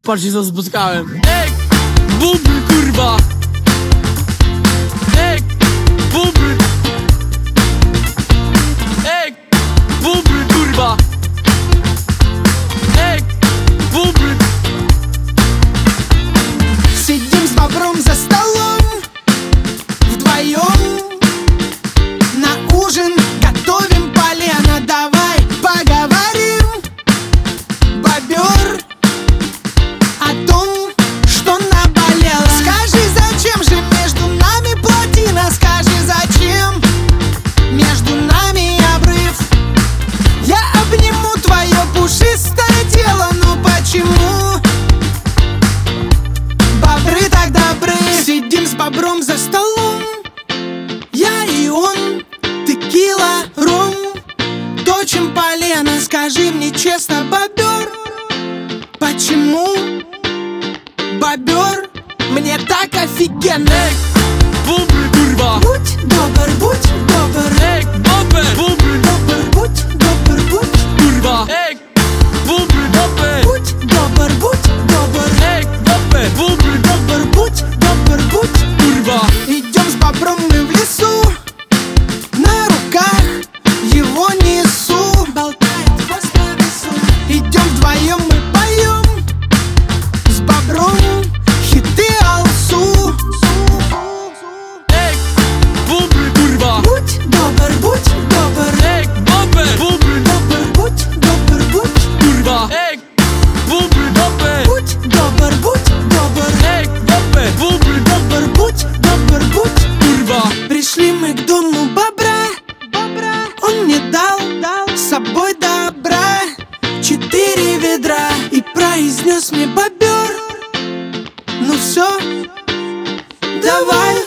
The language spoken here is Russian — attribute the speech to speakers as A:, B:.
A: Patrzcie co spotkałem. Ej, bubr kurwa. Ej, bubr. Ej, bubr kurwa. Ej, bubr.
B: Сидим с бобром за столом вдвоем, на ужин готовим полено. Давай поговорим, бобер, о том, что наболело. Скажи, зачем же между нами плотина? Скажи, зачем между нами обрыв? Я обниму твое пушистое тело, но почему бобры так добры? Сидим с бобром за столом, я и он, текила, ром, точим полено. Скажи мне честно, бобер, почему, бобер, мне так офигенно?
A: Ej, bubr kurwa.
B: Будь добр, будь добр.
A: Ej, bubr. Bubr
B: Добр, будь добр, будь.
A: kurwa. Ej, bubr bubr.
B: Будь добр, будь добр.
A: Ej, bubr. Bubr
B: Добр, будь добр, будь.
A: kurwa.
B: Идем с бобром мы в лесу, на руках его несу, болтает хвост по лесу. Идем вдвоем, мы поем с бобром хиты алсу.
A: Ej, bubr kurwa.
B: Будь добр, будь добр.
A: Ej, bubr. Bubr
B: Добр, будь добр, будь.
A: kurwa. Ej, bubr bubr.
B: Будь добр, будь добр.
A: Ej, bubr. Bubr
B: Добр, будь добр, будь.
A: kurwa.
B: Пришли мы к дому бобра, он мне дал с собой добра 4 ведра и произнес мне: бобер, ну все, давай